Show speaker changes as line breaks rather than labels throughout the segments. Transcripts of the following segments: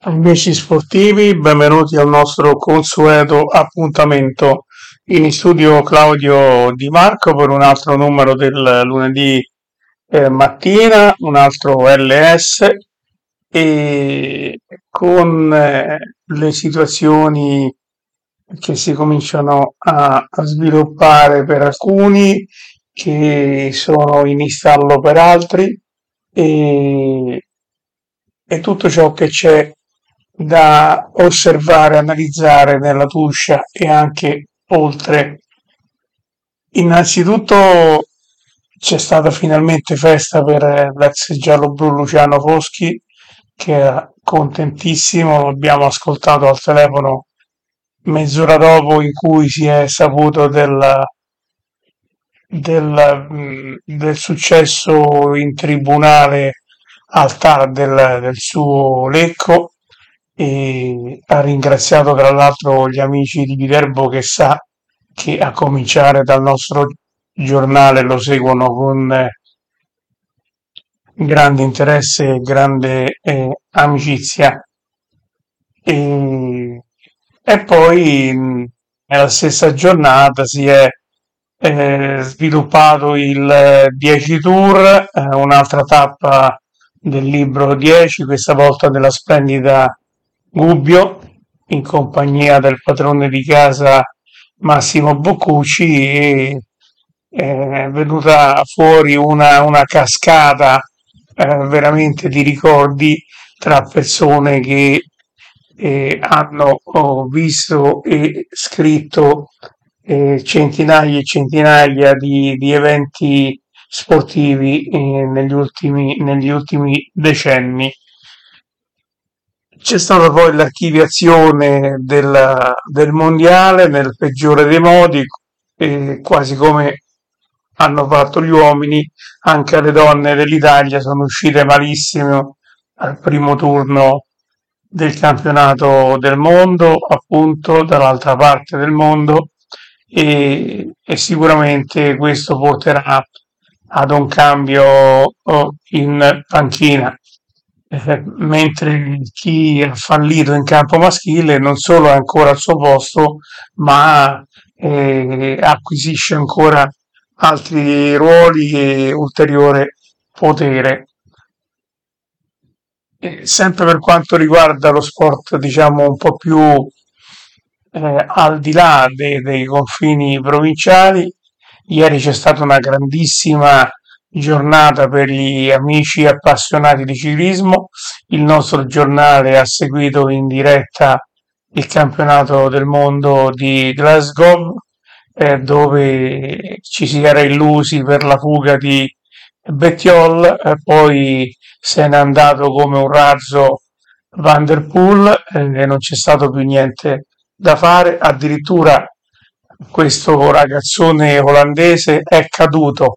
Amici sportivi, benvenuti al nostro consueto appuntamento in studio Claudio Di Marco per un altro numero del lunedì mattina, un altro LS e con le situazioni che si cominciano a sviluppare per alcuni, che sono in stallo per altri e, e tutto ciò che c'è da osservare, analizzare nella Tuscia e anche oltre. Innanzitutto c'è stata finalmente festa per l'ex gialloblu Luciano Foschi, che era contentissimo, lo abbiamo ascoltato al telefono mezz'ora dopo in cui si è saputo del successo in tribunale al TAR del suo Lecco e ha ringraziato tra l'altro gli amici di Viterbo che sa che a cominciare dal nostro giornale lo seguono con grande interesse e grande amicizia. E, e poi nella stessa giornata si è sviluppato il 10 Tour, un'altra tappa del libro 10, questa volta della splendida Gubbio, in compagnia del padrone di casa Massimo Boccucci e è venuta fuori una cascata veramente di ricordi tra persone che hanno visto e scritto centinaia e centinaia di eventi sportivi negli ultimi decenni. C'è stata poi l'archiviazione del mondiale nel peggiore dei modi, quasi come hanno fatto gli uomini, anche le donne dell'Italia sono uscite malissimo al primo turno del campionato del mondo, appunto dall'altra parte del mondo, e sicuramente questo porterà ad un cambio in panchina, mentre chi ha fallito in campo maschile non solo è ancora al suo posto, ma acquisisce ancora altri ruoli e ulteriore potere. Sempre per quanto riguarda lo sport, diciamo un po' più al di là dei confini provinciali, ieri c'è stata una grandissima giornata per gli amici appassionati di ciclismo. Il nostro giornale ha seguito in diretta il campionato del mondo di Glasgow, dove ci si era illusi per la fuga di Bettiol, poi se n'è andato come un razzo Van der Poel e non c'è stato più niente da fare. Addirittura questo ragazzone olandese è caduto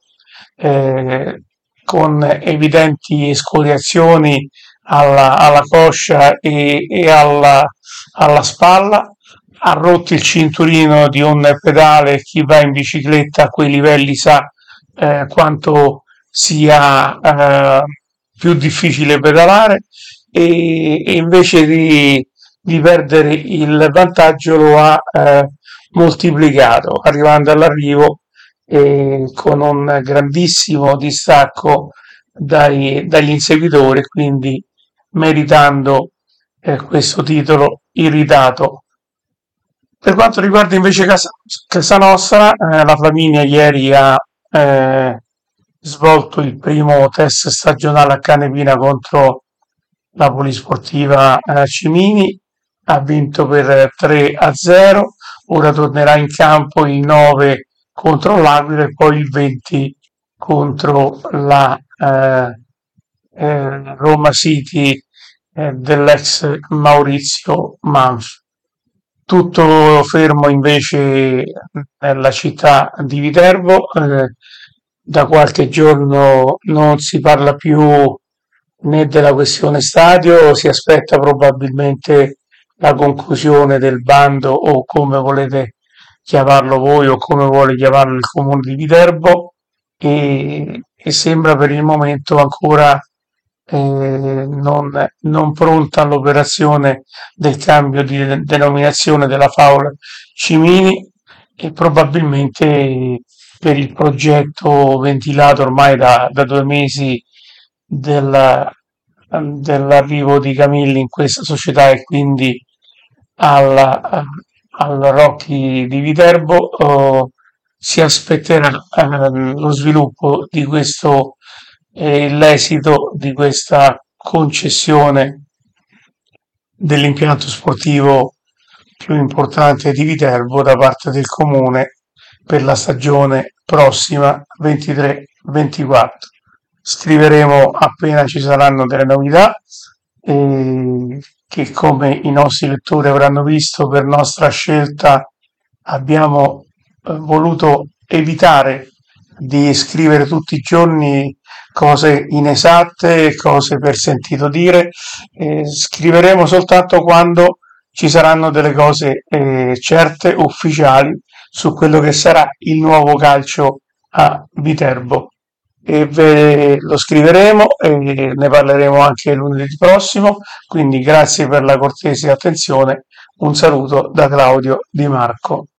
con evidenti escoriazioni alla coscia e alla spalla, ha rotto il cinturino di un pedale. Chi va in bicicletta a quei livelli sa quanto sia più difficile pedalare e invece di perdere il vantaggio lo ha moltiplicato, arrivando all'arrivo con un grandissimo distacco dagli inseguitori, quindi meritando questo titolo irritato. Per quanto riguarda invece Casa Nostra, la Flaminia ieri ha svolto il primo test stagionale a Canepina contro la Polisportiva Cimini, ha vinto per 3-0, ora tornerà in campo il 9 contro l'Aquila e poi il 20 contro la Roma City dell'ex Maurizio Manf. Tutto fermo invece nella città di Viterbo, da qualche giorno non si parla più né della questione stadio, si aspetta probabilmente la conclusione del bando o come volete chiamarlo voi o come vuole chiamarlo il comune di Viterbo e sembra per il momento ancora non pronta all'operazione del cambio di denominazione della Faul Cimini e probabilmente per il progetto ventilato ormai da 2 mesi della- dell'arrivo di Camilli in questa società e quindi alla- al Rocky di Viterbo, si aspetterà lo sviluppo di questo l'esito di questa concessione dell'impianto sportivo più importante di Viterbo da parte del comune per la stagione prossima 23-24. Scriveremo appena ci saranno delle novità che, come i nostri lettori avranno visto, per nostra scelta abbiamo voluto evitare di scrivere tutti i giorni cose inesatte, cose per sentito dire. Scriveremo soltanto quando ci saranno delle cose certe, ufficiali, su quello che sarà il nuovo calcio a Viterbo. E lo scriveremo e ne parleremo anche lunedì prossimo, quindi grazie per la cortese attenzione. Un saluto da Claudio Di Marco.